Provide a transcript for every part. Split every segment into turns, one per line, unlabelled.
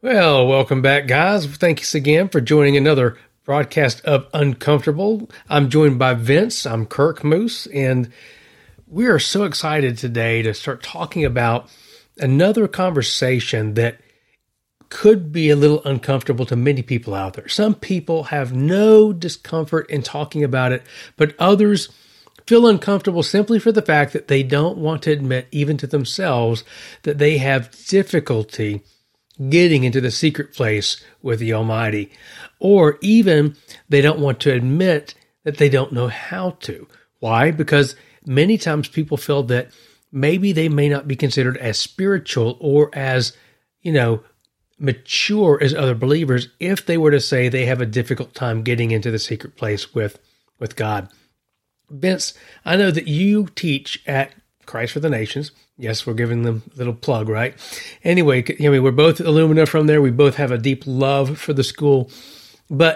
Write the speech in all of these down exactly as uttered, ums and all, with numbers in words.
Well, welcome back, guys. Thanks again for joining another broadcast of Uncomfortable. I'm joined by Vince. I'm Kirk Moose, and we are so excited today to start talking about another conversation that could be a little uncomfortable to many people out there. Some people have no discomfort in talking about it, but others feel uncomfortable simply for the fact that they don't want to admit, even to themselves, that they have difficulty getting into the secret place with the Almighty, or even they don't want to admit that they don't know how to. Why? Because many times people feel that maybe they may not be considered as spiritual or as, you know, mature as other believers if they were to say they have a difficult time getting into the secret place with, with God. Vince, I know that you teach at Christ for the Nations. Yes, we're giving them a little plug, right? Anyway, I mean, we're both Illumina from there. We both have a deep love for the school. But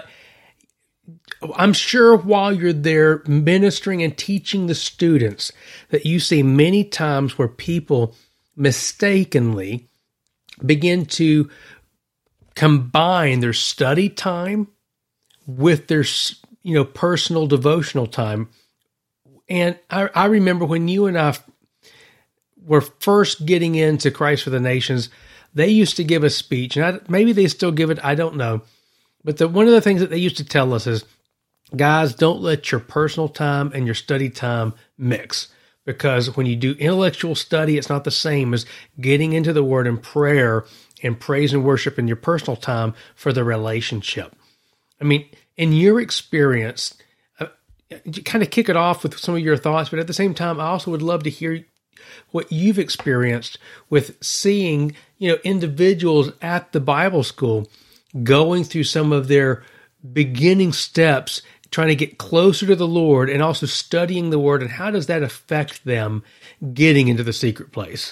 I'm sure while you're there ministering and teaching the students that you see many times where people mistakenly begin to combine their study time with their, you know, personal devotional time. And I, I remember when you and I were first getting into Christ for the Nations, they used to give a speech, and I, maybe they still give it, I don't know. But the, one of the things that they used to tell us is, guys, don't let your personal time and your study time mix. Because when you do intellectual study, it's not the same as getting into the Word and prayer and praise and worship in your personal time for the relationship. I mean, in your experience, uh, kind of kick it off with some of your thoughts, but at the same time, I also would love to hear what you've experienced with seeing, you know, individuals at the Bible school going through some of their beginning steps, trying to get closer to the Lord and also studying the Word, and how does that affect them getting into the secret place?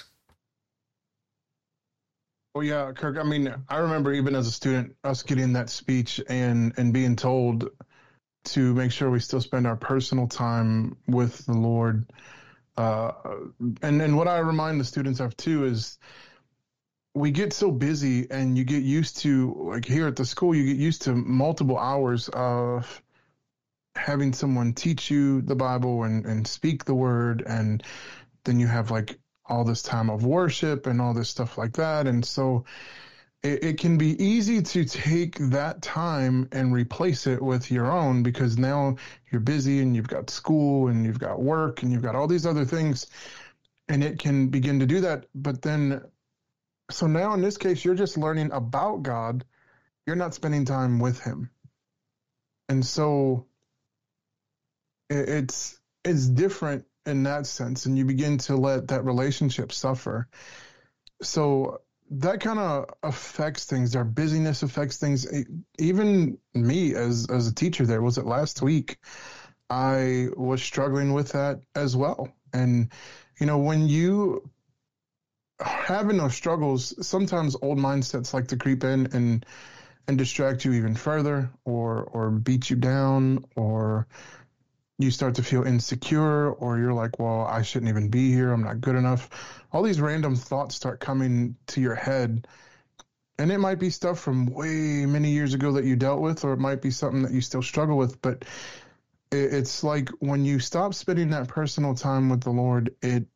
Well, yeah, Kirk, I mean, I remember even as a student, us getting that speech and, and being told to make sure we still spend our personal time with the Lord. Uh, and, and what I remind the students of too is we get so busy and you get used to, like here at the school, you get used to multiple hours of having someone teach you the Bible and, and speak the word. And then you have like all this time of worship and all this stuff like that. And so it, it can be easy to take that time and replace it with your own, because now you're busy and you've got school and you've got work and you've got all these other things, and it can begin to do that. But then, so now in this case, you're just learning about God. You're not spending time with him. And so it, it's, it's different in that sense, and you begin to let that relationship suffer. So that kind of affects things. Our busyness affects things. Even me as as a teacher there, was it last week, I was struggling with that as well. And, you know, when you are having those struggles, sometimes old mindsets like to creep in and and distract you even further, or or beat you down, or you start to feel insecure, or you're like, well, I shouldn't even be here. I'm not good enough. All these random thoughts start coming to your head. And it might be stuff from way many years ago that you dealt with, or it might be something that you still struggle with. But it's like when you stop spending that personal time with the Lord, it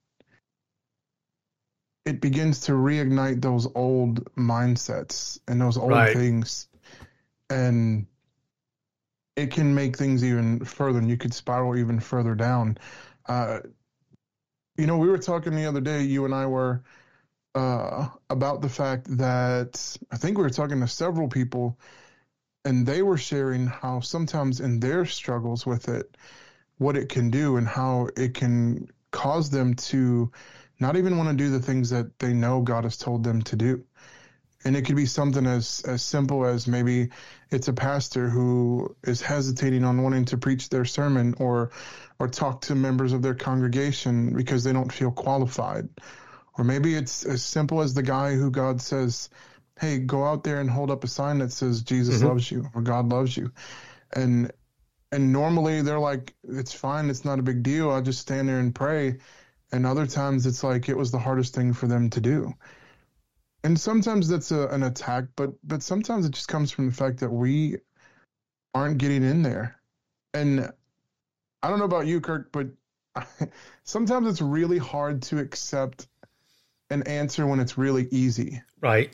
it begins to reignite those old mindsets and those old
Right.
things. And it can make things even further, and you could spiral even further down. Uh, you know, we were talking the other day, you and I were, uh, about the fact that I think we were talking to several people, and they were sharing how sometimes in their struggles with it, what it can do and how it can cause them to not even want to do the things that they know God has told them to do. And it could be something as, as simple as maybe it's a pastor who is hesitating on wanting to preach their sermon, or or talk to members of their congregation because they don't feel qualified. Or maybe it's as simple as the guy who God says, hey, go out there and hold up a sign that says Jesus
Mm-hmm.
loves you, or God loves you. And and normally they're like, it's fine, it's not a big deal, I'll just stand there and pray. And other times it's like it was the hardest thing for them to do. And sometimes that's a, an attack, but but sometimes it just comes from the fact that we aren't getting in there. And I don't know about you, Kirk, but sometimes it's really hard to accept an answer when it's really easy.
Right.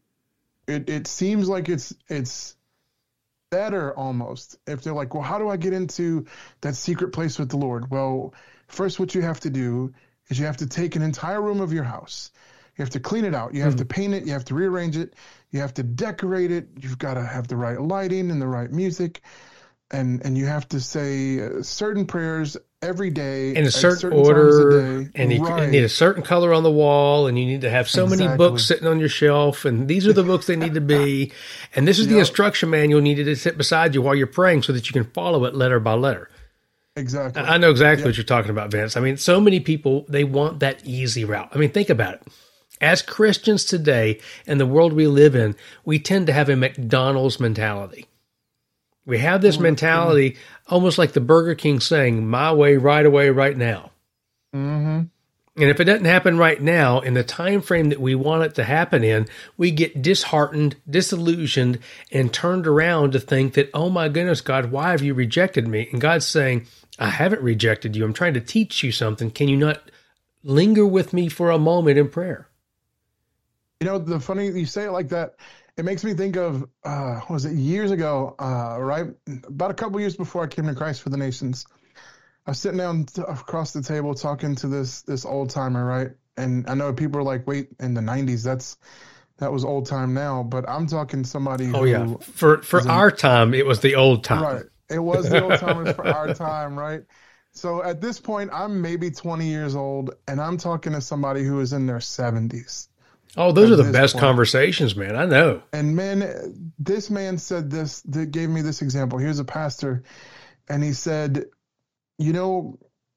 It it seems like it's it's better almost if they're like, well, how do I get into that secret place with the Lord? Well, first, what you have to do is you have to take an entire room of your house. You have to clean it out. You have mm. to paint it. You have to rearrange it. You have to decorate it. You've got to have the right lighting and the right music. And and you have to say uh, certain prayers every day
in a certain, certain order, and you, right. you need a certain color on the wall, and you need to have so exactly. many books sitting on your shelf, and these are the books they need to be, and this is yep. the instruction manual needed to sit beside you while you're praying, so that you can follow it letter by letter.
Exactly.
I know exactly yep. what you're talking about, Vince. I mean, so many people, they want that easy route. I mean, think about it. As Christians today, in the world we live in, we tend to have a McDonald's mentality. We have this mentality almost like the Burger King saying, my way, right away, right now.
Mm-hmm.
And if it doesn't happen right now, in the time frame that we want it to happen in, we get disheartened, disillusioned, and turned around to think that, oh my goodness, God, why have you rejected me? And God's saying, I haven't rejected you. I'm trying to teach you something. Can you not linger with me for a moment in prayer?
You know, the funny, you say it like that, it makes me think of, uh, what was it, years ago, uh, right? About a couple years before I came to Christ for the Nations, I was sitting down t- across the table talking to this this old timer, right? And I know people are like, wait, in the nineties, that's that was old time now, but I'm talking somebody who...
Oh, yeah. For, for our in, time, it was the old time.
Right. It was the old timers for our time, right? So at this point, I'm maybe twenty years old, and I'm talking to somebody who is in their seventies.
Oh, those are the best point. conversations, man. I know.
And man, this man said this, that gave me this example. Here's a pastor, and he said, you know,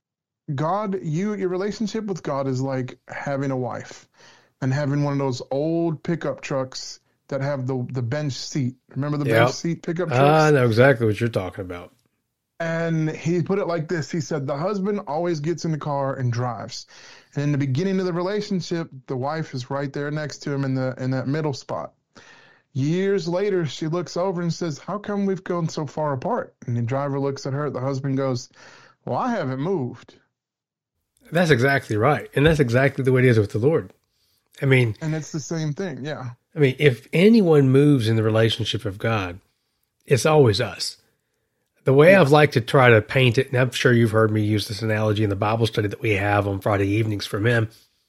God, you, your relationship with God is like having a wife and having one of those old pickup trucks that have the, the bench seat. Remember the yep. bench seat pickup trucks?
I know exactly what you're talking about.
And he put it like this. He said, the husband always gets in the car and drives. And in the beginning of the relationship, the wife is right there next to him in the in that middle spot. Years later, she looks over and says, how come we've gone so far apart? And the driver looks at her. The husband goes, well, I haven't moved.
That's exactly right. And that's exactly the way it is with the Lord. I mean...
And it's the same thing, yeah.
I mean, if anyone moves in the relationship of God, it's always us. The way yeah. I've liked to try to paint it, and I'm sure you've heard me use this analogy in the Bible study that we have on Friday evenings for men,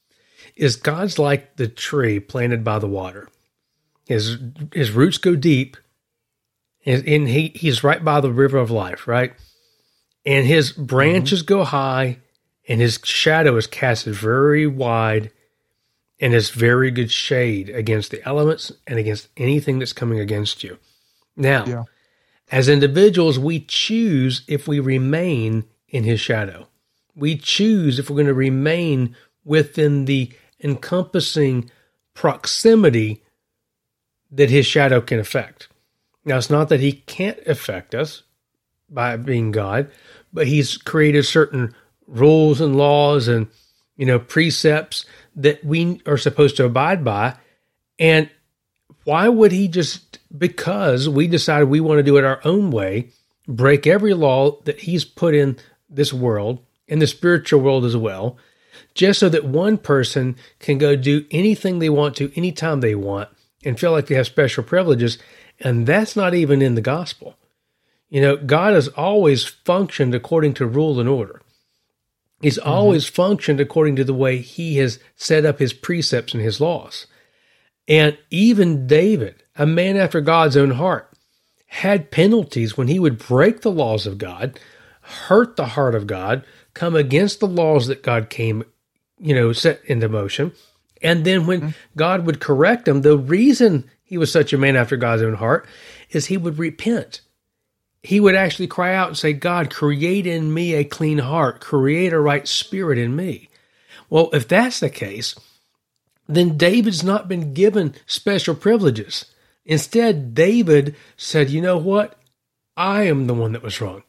is God's like the tree planted by the water. His his roots go deep, and, and he, he's right by the river of life, right? And his branches mm-hmm. go high, and his shadow is casted very wide, and is very good shade against the elements and against anything that's coming against you. Now, yeah. as individuals, we choose if we remain in his shadow. We choose if we're going to remain within the encompassing proximity that his shadow can affect. Now, it's not that he can't affect us by being God, but he's created certain rules and laws and, you know, precepts that we are supposed to abide by. And why would he just, because we decided we want to do it our own way, break every law that he's put in this world, in the spiritual world as well, just so that one person can go do anything they want to, anytime they want, and feel like they have special privileges? And that's not even in the gospel. You know, God has always functioned according to rule and order. He's mm-hmm. always functioned according to the way he has set up his precepts and his laws. And even David, a man after God's own heart, had penalties when he would break the laws of God, hurt the heart of God, come against the laws that God came, you know, set into motion. And then when mm-hmm. God would correct him, the reason he was such a man after God's own heart is he would repent. He would actually cry out and say, God, create in me a clean heart, create a right spirit in me. Well, if that's the case, then David's not been given special privileges. Instead, David said, you know what? I am the one that was wrong.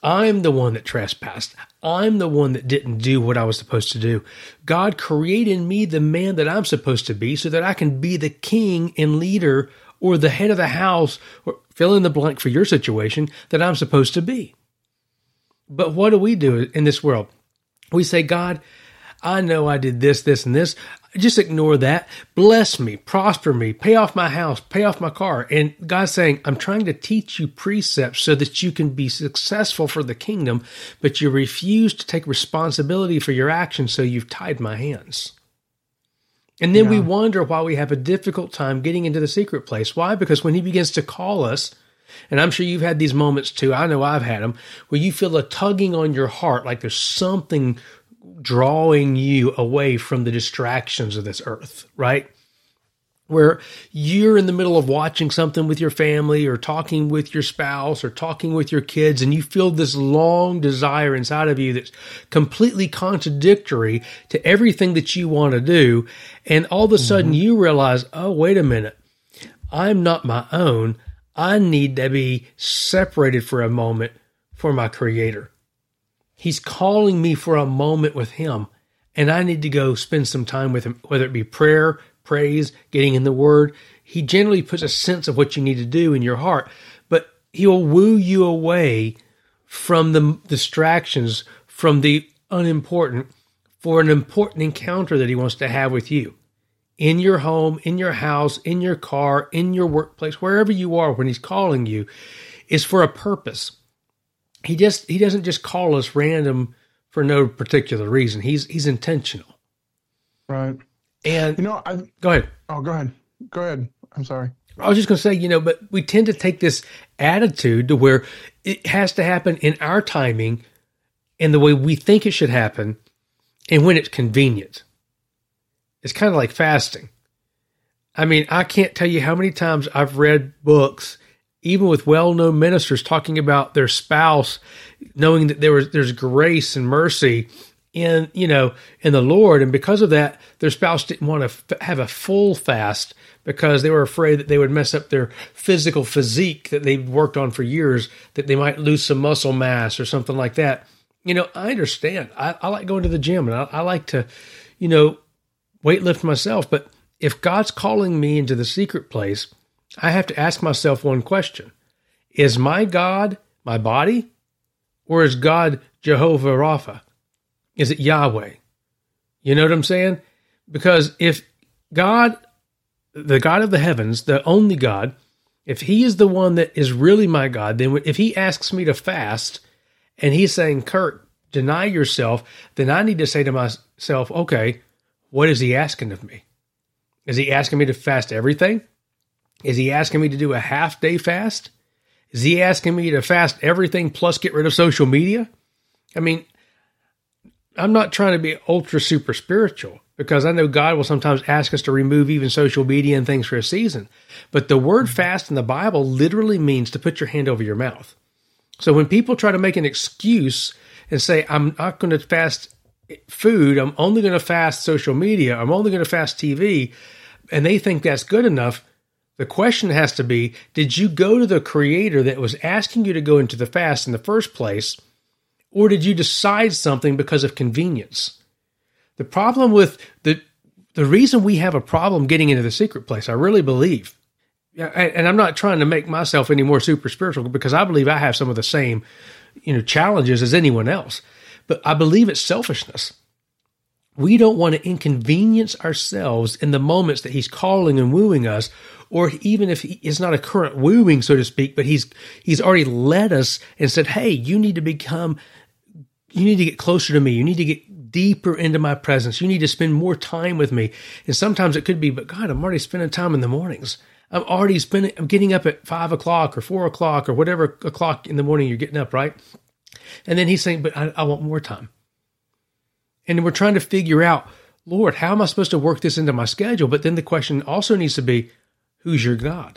I'm the one that trespassed. I'm the one that didn't do what I was supposed to do. God created me the man that I'm supposed to be so that I can be the king and leader or the head of the house, or fill in the blank for your situation, that I'm supposed to be. But what do we do in this world? We say, God, I know I did this, this, and this. Just ignore that. Bless me, prosper me, pay off my house, pay off my car. And God's saying, I'm trying to teach you precepts so that you can be successful for the kingdom, but you refuse to take responsibility for your actions, so you've tied my hands. And then yeah. we wonder why we have a difficult time getting into the secret place. Why? Because when he begins to call us, and I'm sure you've had these moments too, I know I've had them, where you feel a tugging on your heart, like there's something drawing you away from the distractions of this earth, right? Where you're in the middle of watching something with your family or talking with your spouse or talking with your kids, and you feel this long desire inside of you that's completely contradictory to everything that you want to do. And all of a sudden mm-hmm. you realize, oh, wait a minute, I'm not my own. I need to be separated for a moment for my Creator. He's calling me for a moment with him, and I need to go spend some time with him, whether it be prayer, praise, getting in the Word. He generally puts a sense of what you need to do in your heart, but he'll woo you away from the distractions, from the unimportant, for an important encounter that he wants to have with you. In your home, in your house, in your car, in your workplace, wherever you are when he's calling you, is for a purpose. He just he doesn't just call us random for no particular reason. He's he's intentional.
Right.
And
you know, I
go ahead.
Oh, go ahead. Go ahead. I'm sorry.
I was just going to say, you know, but we tend to take this attitude to where it has to happen in our timing and the way we think it should happen and when it's convenient. It's kind of like fasting. I mean, I can't tell you how many times I've read books, even with well-known ministers, talking about their spouse, knowing that there was there's grace and mercy in, you know, in the Lord. And because of that, their spouse didn't want to f- have a full fast because they were afraid that they would mess up their physical physique that they've worked on for years, that they might lose some muscle mass or something like that. You know, I understand. I, I like going to the gym, and I, I like to, you know, weightlift myself. But if God's calling me into the secret place, I have to ask myself one question. Is my God my body, or is God Jehovah Rapha? Is it Yahweh? You know what I'm saying? Because if God, the God of the heavens, the only God, if he is the one that is really my God, then if he asks me to fast and he's saying, Kurt, deny yourself, then I need to say to myself, okay, what is he asking of me? Is he asking me to fast everything? Is he asking me to do a half day fast? Is he asking me to fast everything plus get rid of social media? I mean, I'm not trying to be ultra super spiritual, because I know God will sometimes ask us to remove even social media and things for a season. But the word fast in the Bible literally means to put your hand over your mouth. So when people try to make an excuse and say, I'm not going to fast food, I'm only going to fast social media, I'm only going to fast T V, and they think that's good enough, the question has to be, did you go to the Creator that was asking you to go into the fast in the first place, or did you decide something because of convenience? The problem with the the reason we have a problem getting into the secret place, I really believe, and I'm not trying to make myself any more super spiritual, because I believe I have some of the same, you know, challenges as anyone else, but I believe it's selfishness. We don't want to inconvenience ourselves in the moments that he's calling and wooing us, or even if he is not a current wooing, so to speak, but he's he's already led us and said, hey, you need to become, you need to get closer to me. You need to get deeper into my presence. You need to spend more time with me. And sometimes it could be, but God, I'm already spending time in the mornings. I'm already spending, I'm getting up at five o'clock or four o'clock or whatever o'clock in the morning you're getting up, right? And then he's saying, but I, I want more time. And we're trying to figure out, Lord, how am I supposed to work this into my schedule? But then the question also needs to be, who's your God?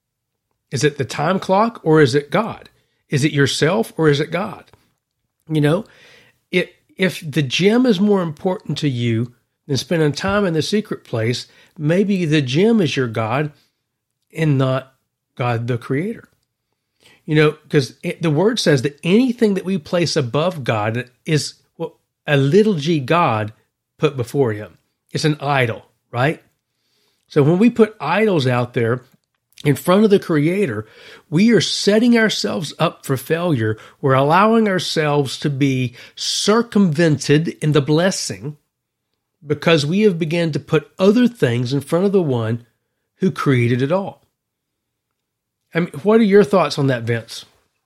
Is it the time clock, or is it God? Is it yourself, or is it God? You know, it, if the gym is more important to you than spending time in the secret place, maybe the gym is your God and not God the Creator. You know, because the word says that anything that we place above God is what a little g God put before him. It's an idol, right? So when we put idols out there in front of the Creator, we are setting ourselves up for failure. We're allowing ourselves to be circumvented in the blessing because we have begun to put other things in front of the one who created it all. I mean, what are your thoughts on that, Vince?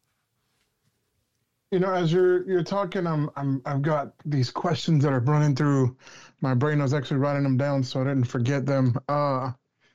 You know, as you're you're talking, I'm I'm I've got these questions that are running through my brain. I was actually writing them down so I didn't forget them. Uh,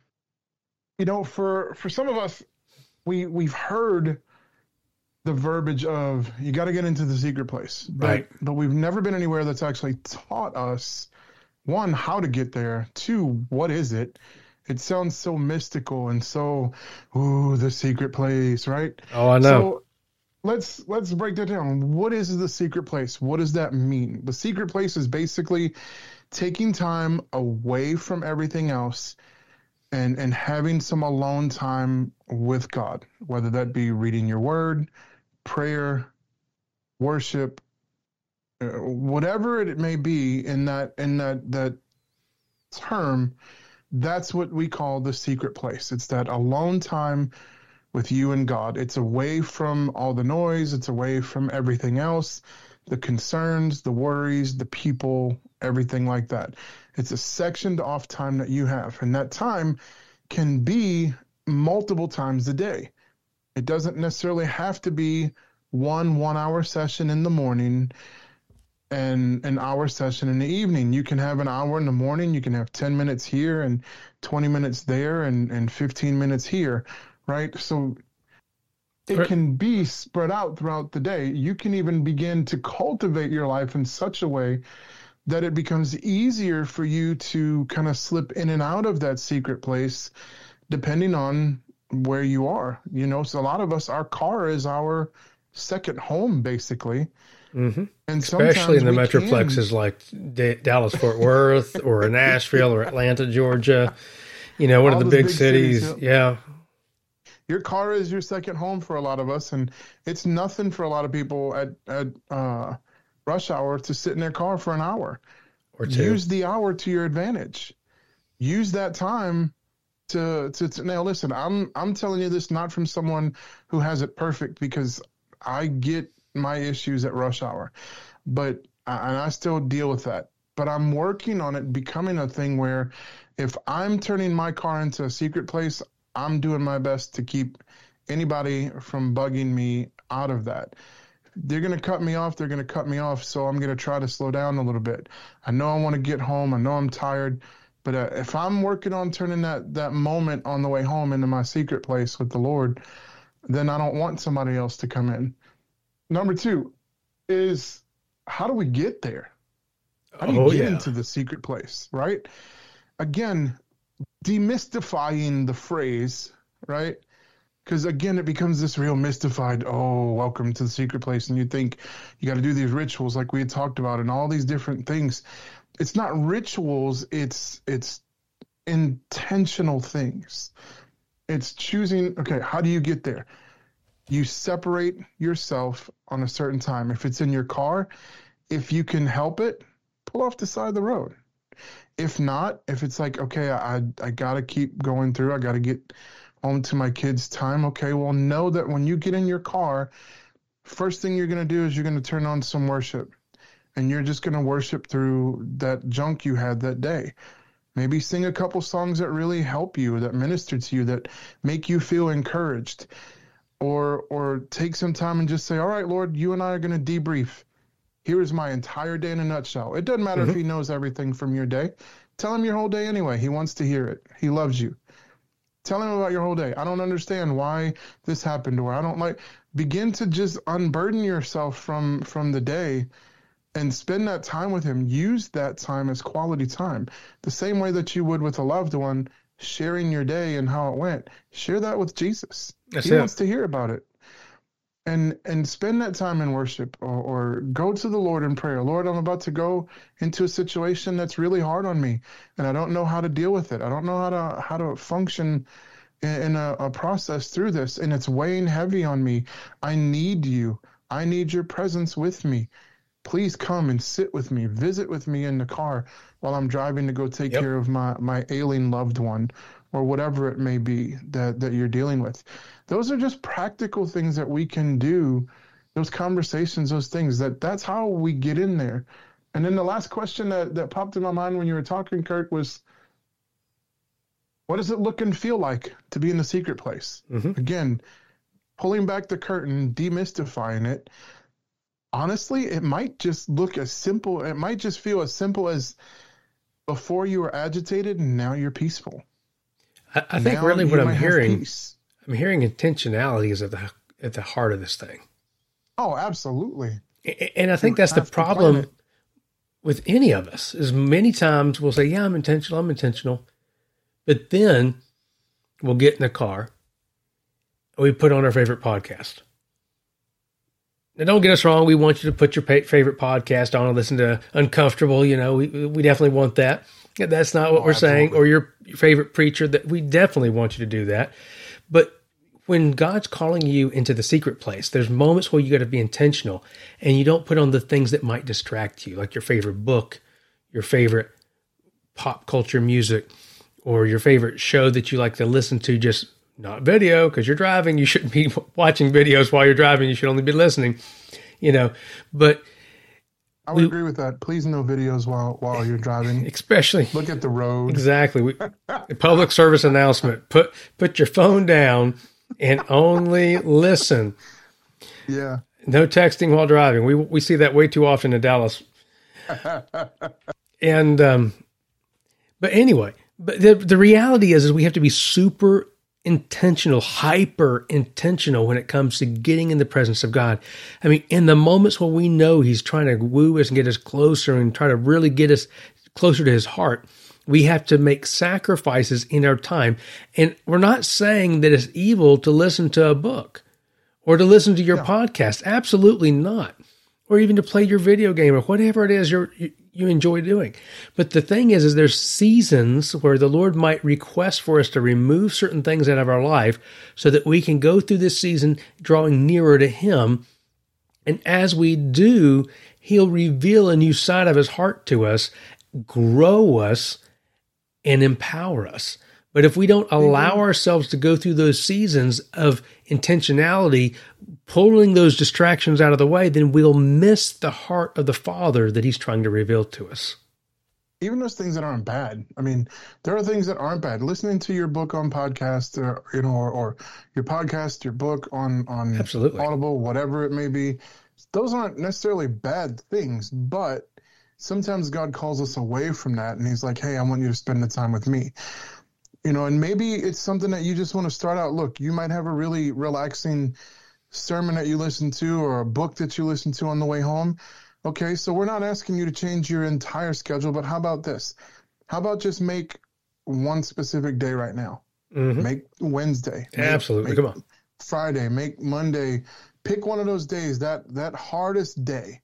you know, for for some of us, we we've heard the verbiage of you got to get into the secret place,
right?
But, but we've never been anywhere that's actually taught us, one, how to get there. Two, what is it? It sounds so mystical and so, ooh, the secret place, right?
Oh, I know.
So let's let's break that down. What is the secret place? What does that mean? The secret place is basically taking time away from everything else and and having some alone time with God, whether that be reading your word, prayer, worship, uh, whatever it may be in that in that that term. That's what we call the secret place. It's that alone time with you and God. It's away from all the noise. It's away from everything else, the concerns, the worries, the people, everything like that. It's a sectioned off time that you have. And that time can be multiple times a day. It doesn't necessarily have to be one one-hour session in the morning and an hour session in the evening. You can have an hour in the morning. You can have ten minutes here and twenty minutes there and, and fifteen minutes here, right? So it can be spread out throughout the day. You can even begin to cultivate your life in such a way that it becomes easier for you to kind of slip in and out of that secret place depending on where you are. You know, so a lot of us, our car is our second home, basically.
Mm-hmm. And especially in the metroplexes like D- Dallas, Fort Worth, or Nashville, or Atlanta, Georgia. You know, one All of the big, big cities. cities yeah.
yeah. Your car is your second home for a lot of us, and it's nothing for a lot of people at at uh, rush hour to sit in their car for an hour.
Or two.
Use the hour to your advantage. Use that time to to, to now. Listen, I'm I'm telling you this not from someone who has it perfect, because I get my issues at rush hour, but and I still deal with that. But I'm working on it becoming a thing where if I'm turning my car into a secret place, I'm doing my best to keep anybody from bugging me out of that. They're going to cut me off. They're going to cut me off. So I'm going to try to slow down a little bit. I know I want to get home. I know I'm tired. But uh, if I'm working on turning that, that moment on the way home into my secret place with the Lord, then I don't want somebody else to come in. Number two is, how do we get there? How do you oh, get yeah. into the secret place, right? Again, demystifying the phrase, right? Because, again, it becomes this real mystified, oh, welcome to the secret place. And you think you got to do these rituals like we had talked about and all these different things. It's not rituals. It's it's intentional things. It's choosing, okay, how do you get there? You separate yourself on a certain time. If it's in your car, if you can help it, pull off the side of the road. If not, if it's like, okay, I I got to keep going through, I got to get home to my kids' time. Okay, well, know that when you get in your car, first thing you're going to do is you're going to turn on some worship. And you're just going to worship through that junk you had that day. Maybe sing a couple songs that really help you, that minister to you, that make you feel encouraged. Or or take some time and just say, all right, Lord, you and I are going to debrief. Here is my entire day in a nutshell. It doesn't matter mm-hmm. if he knows everything from your day. Tell him your whole day anyway. He wants to hear it. He loves you. Tell him about your whole day. I don't understand why this happened, or I don't like. Begin to just unburden yourself from from the day and spend that time with him. Use that time as quality time. The same way that you would with a loved one, sharing your day and how it went. Share that with Jesus.
That's
he
it.
wants to hear about it. And and spend that time in worship, or, or go to the Lord in prayer. Lord, I'm about to go into a situation that's really hard on me, and I don't know how to deal with it. I don't know how to how to function in, in a, a process through this, and it's weighing heavy on me. I need you. I need your presence with me. Please come and sit with me, visit with me in the car while I'm driving to go take
Yep.
care of my, my ailing loved one, or whatever it may be that, that you're dealing with. Those are just practical things that we can do, those conversations, those things, that that's how we get in there. And then the last question that, that popped in my mind when you were talking, Kirk, was, what does it look and feel like to be in the secret place?
Mm-hmm.
Again, pulling back the curtain, demystifying it. Honestly, it might just look as simple. It might just feel as simple as before you were agitated and now you're peaceful.
I, I think
Now
really
you
what I'm
might have
hearing,
peace.
I'm hearing intentionality is at the at the heart of this thing.
Oh, absolutely.
A- And I think
You
that's the
have to plan
problem
it.
with any of us, is many times we'll say, yeah, I'm intentional, I'm intentional. But then we'll get in the car and we put on our favorite podcast. Now, don't get us wrong. We want you to put your pa- favorite podcast on and listen to Uncomfortable. You know, we we definitely want that. That's not what
Oh,
we're saying.
absolutely.
Or your, your favorite preacher. That we definitely want you to do that. But when God's calling you into the secret place, there's moments where you got to be intentional, and you don't put on the things that might distract you, like your favorite book, your favorite pop culture music, or your favorite show that you like to listen to, just not video, because you're driving. You shouldn't be watching videos while you're driving. You should only be listening, you know, but
I would
we-
agree with that. Please no videos while while you're driving.
especially
Look at the road.
exactly. We, a public service announcement, put, put your phone down and only listen.
Yeah.
No texting while driving. We, we see that way too often in Dallas. And, um, but anyway, but the, the reality is, is we have to be super intentional, hyper intentional when it comes to getting in the presence of God. I mean, in the moments where we know He's trying to woo us and get us closer and try to really get us closer to His heart, we have to make sacrifices in our time. And we're not saying that it's evil to listen to a book or to listen to your
Yeah.
podcast. Absolutely not. Or even to play your video game or whatever it is you're, you you enjoy doing. But the thing is, is there's seasons where the Lord might request for us to remove certain things out of our life so that we can go through this season drawing nearer to Him. And as we do, He'll reveal a new side of His heart to us, grow us, and empower us. But if we don't allow ourselves to go through those seasons of intentionality, pulling those distractions out of the way, then we'll miss the heart of the Father that He's trying to reveal to us.
Even those things that aren't bad. I mean, there are things that aren't bad. Listening to your book on podcast, or, you know, or, or your podcast, your book on on
Absolutely.
Audible, whatever it may be, those aren't necessarily bad things. But sometimes God calls us away from that, and He's like, "Hey, I want you to spend the time with me." You know, and maybe it's something that you just want to start out. Look, you might have a really relaxing sermon that you listen to, or a book that you listen to on the way home. Okay, so we're not asking you to change your entire schedule, but how about this? How about just make one specific day right now?
Mhm.
Make Wednesday. Make,
Absolutely.
make
Come on.
Friday. Make Monday. Pick one of those days, that that hardest day,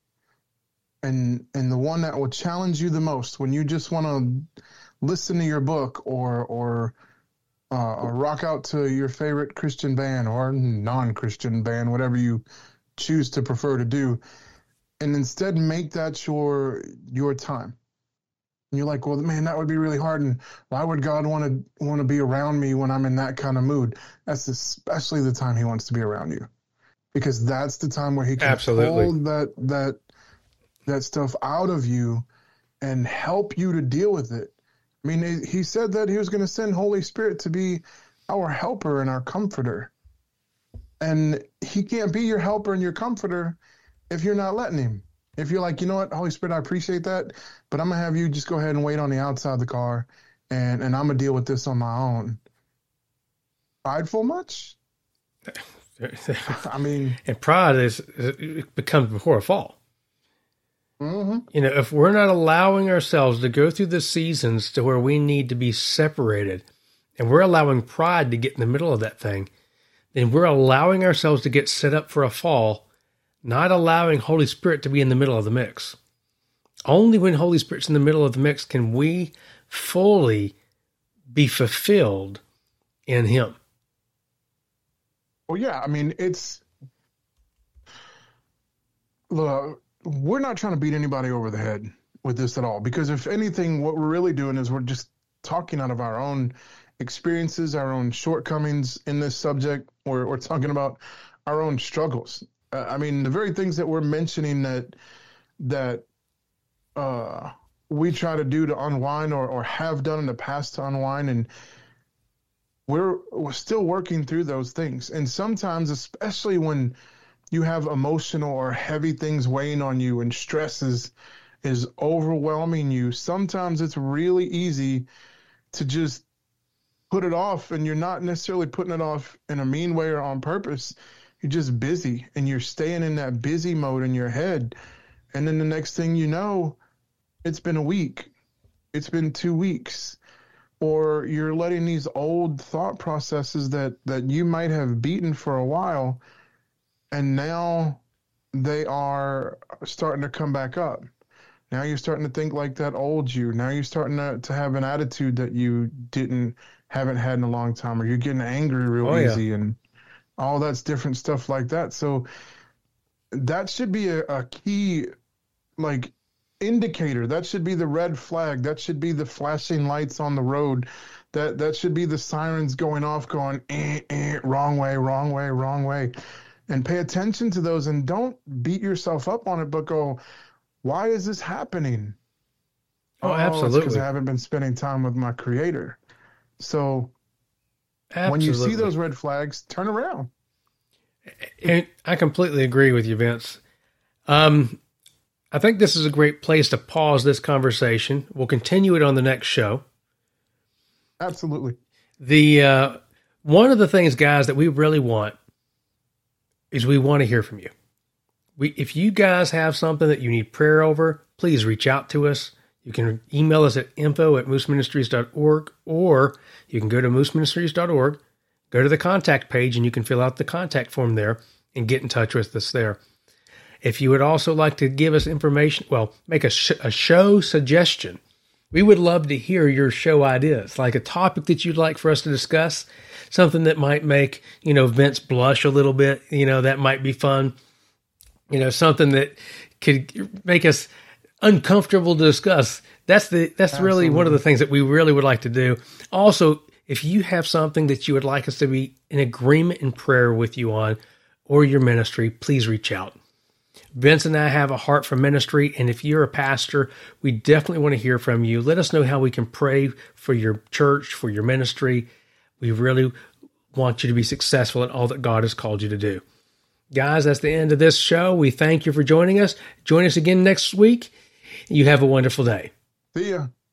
and and the one that will challenge you the most, when you just want to listen to your book, or or uh, or rock out to your favorite Christian band or non-Christian band, whatever you choose to prefer to do, and instead make that your your time. And you're like, well, man, that would be really hard, and why would God want to want to be around me when I'm in that kind of mood? That's especially the time He wants to be around you, because that's the time where He can
Absolutely.
pull that that that stuff out of you and help you to deal with it. I mean, He said that He was going to send Holy Spirit to be our helper and our comforter. And He can't be your helper and your comforter if you're not letting Him. If you're like, you know what, Holy Spirit, I appreciate that, but I'm going to have you just go ahead and wait on the outside of the car, and, and I'm going to deal with this on my own. Prideful much? I mean,
And pride is, it becomes before a fall.
mm-hmm.
You know, if we're not allowing ourselves to go through the seasons to where we need to be separated, and we're allowing pride to get in the middle of that thing, then we're allowing ourselves to get set up for a fall, not allowing Holy Spirit to be in the middle of the mix. Only when Holy Spirit's in the middle of the mix can we fully be fulfilled in Him.
Well, yeah, I mean, it's look, we're not trying to beat anybody over the head with this at all, because if anything, what we're really doing is we're just talking out of our own experiences, our own shortcomings in this subject. We're, we're talking about our own struggles. Uh, I mean, the very things that we're mentioning that that uh, we try to do to unwind, or, or have done in the past to unwind, and we're, we're still working through those things. And sometimes, especially when you have emotional or heavy things weighing on you and stress is, is overwhelming you, sometimes it's really easy to just put it off, and you're not necessarily putting it off in a mean way or on purpose. You're just busy, and you're staying in that busy mode in your head. And then the next thing you know, it's been a week. It's been two weeks. Or you're letting these old thought processes that, that you might have beaten for a while, and now they are starting to come back up. Now you're starting to think like that old you. Now you're starting to, to have an attitude that you didn't haven't had in a long time, or you're getting angry real
Oh, yeah.
easy, and all that's different stuff like that. So that should be a, a key, like, indicator. That should be the red flag. That should be the flashing lights on the road. That that should be the sirens going off, going eh, eh, wrong way, wrong way, wrong way. And pay attention to those, and don't beat yourself up on it, but go, why is this happening?
Oh,
Because
absolutely.
I haven't been spending time with my Creator. So
Absolutely.
when you see those red flags, turn around.
And I completely agree with you, Vince. Um, I think this is a great place to pause this conversation. We'll continue it on the next show.
Absolutely.
The uh, one of the things, guys, that we really want is we want to hear from you. We, if you guys have something that you need prayer over, please reach out to us. You can email us at info at moose ministries dot org, or you can go to moose ministries dot org, go to the contact page, and you can fill out the contact form there and get in touch with us there. If you would also like to give us information, well, make a, sh- a show suggestion. We would love to hear your show ideas, like a topic that you'd like for us to discuss, something that might make, you know, Vince blush a little bit. You know, that might be fun. You know, something that could make us uncomfortable to discuss. That's the that's
Absolutely.
really one of the things that we really would like to do. Also, if you have something that you would like us to be in agreement in prayer with you on, or your ministry, please reach out. Vince and I have a heart for ministry, and if you're a pastor, we definitely want to hear from you. Let us know how we can pray for your church, for your ministry. We really want you to be successful in all that God has called you to do. Guys, that's the end of this show. We thank you for joining us. Join us again next week. You have a wonderful day.
See ya.